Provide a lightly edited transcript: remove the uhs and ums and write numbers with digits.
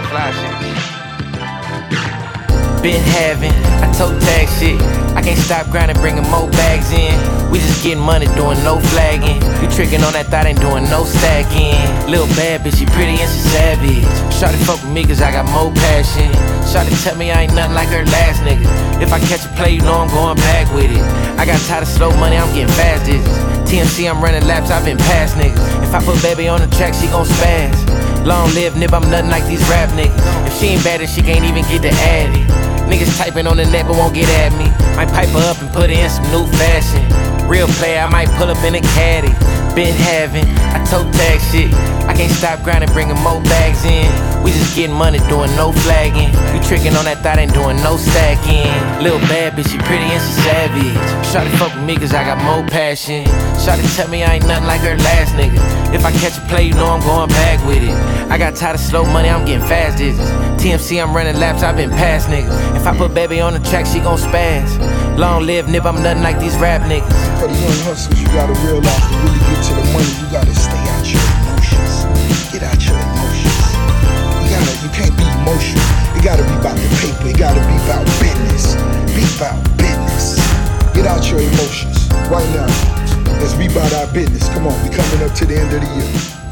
fly shit. Been having, I told tag shit. I can't stop grinding, bringing more bags in. We just getting money, doing no flagging. You tricking on that thought, ain't doing no stacking. Little bad bitch, she pretty and she savage. Shawty fuck with me cause I got more passion. Shawty tell me I ain't nothing like her last nigga. If I catch a play, you know I'm going back with it. I got tired of slow money, I'm getting fast digits. TMC, I'm running laps, I've been past niggas. If I put baby on the track, she gon' spaz. Long live nib, I'm nothing like these rap niggas. If she ain't bad, then she can't even get to add it. Niggas typing on the net but won't get at me. Might pipe her up and put her in some new fashion. Real player, I might pull up in a caddy. Been having, I told tag shit. I can't stop grinding, bringing more bags in. We just getting money, doing no flagging. You tricking on that thought, ain't doing no stacking. Little bad bitch, she pretty and she savage. Shawty fuck with me cause I got more passion. Shawty tell me I ain't nothing like her last nigga. If I catch a play, you know I'm going back with it. I got tired of slow money, I'm getting fast digits. TMC, I'm running laps, I've been past niggas. If I put baby on the track, she gon' spaz. Long live nib, I'm nothing like these rap niggas. For the young hustlers, you gotta realize to really get to the money, you gotta stay out your emotions. Get out your emotions. You can't be emotional. It gotta be about the paper. It gotta be about business. Be about business. Get out your emotions right now. Let's be about our business. Come on, we coming up to the end of the year.